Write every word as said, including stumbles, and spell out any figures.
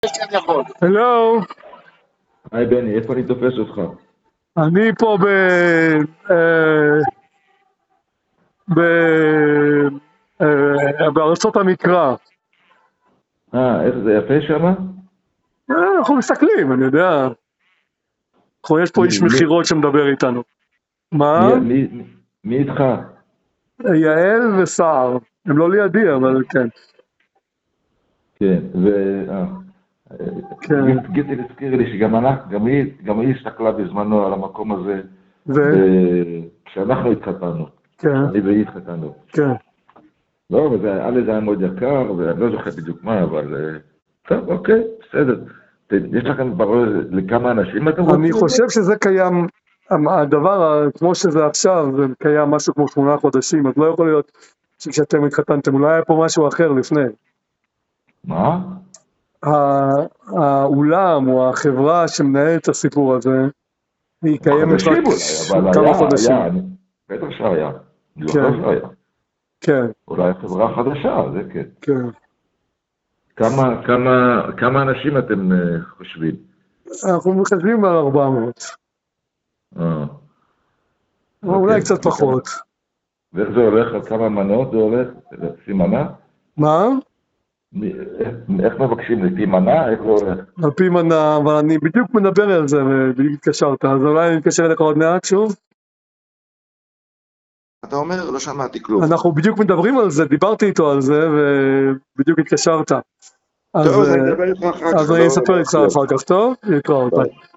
הלו. היי בני, איפה אני תופס אותך? אני פה ב... ב... בארצות המקרא. אה, איך זה יפה שמה? אנחנו מסתכלים, אני יודע. יש פה איש מחירות שמדבר איתנו. מה? מי איתך? יעל וסער. הם לא לידי, אבל כן. כן, ו... גיטי הזכיר לי שגם היא הסתכלה בזמנו על המקום הזה, כשאנחנו התחתנו. אני והיא התחתנו. כן. לא, וזה היה מאוד יקר, ואני לא זוכר בדיוק מה, אבל... טוב, אוקיי, בסדר. יש לכם ברור לכמה אנשים אתם רוצים? אני חושב שזה קיים, הדבר כמו שזה עכשיו, זה קיים משהו כמו שמונה חודשים, אז לא יכול להיות שכשאתם התחתנתם, אולי היה פה משהו אחר לפני. מה? האולם או החברה שמנהלת את הסיפור הזה, היא קיימת רק כמה חודשים. בטח שהיה, אני לא חושב שהיה. כן. אולי חברה חדשה, זה כן. כן. כמה, כמה, כמה אנשים אתם חושבים? אנחנו מחשבים על ארבע מאות. אה. אולי קצת פחות. ואיך זה הולך? על כמה מנות זה הולך? לפי מנה? מה? איך מבקשים? לפי מנה? איך זה הולך? על פי מנה, אבל אני בדיוק מדבר על זה ובדיוק התקשרת, אז אולי אני מתקשר אליך עוד מעט שוב? אתה אומר, לא שמעתי כלום. אנחנו בדיוק מדברים על זה, דיברתי איתו על זה ובדיוק התקשרת. טוב, אז אני אדבר איתך אחר כך. אז אני אספר איתך אחר כך, טוב? להתראות.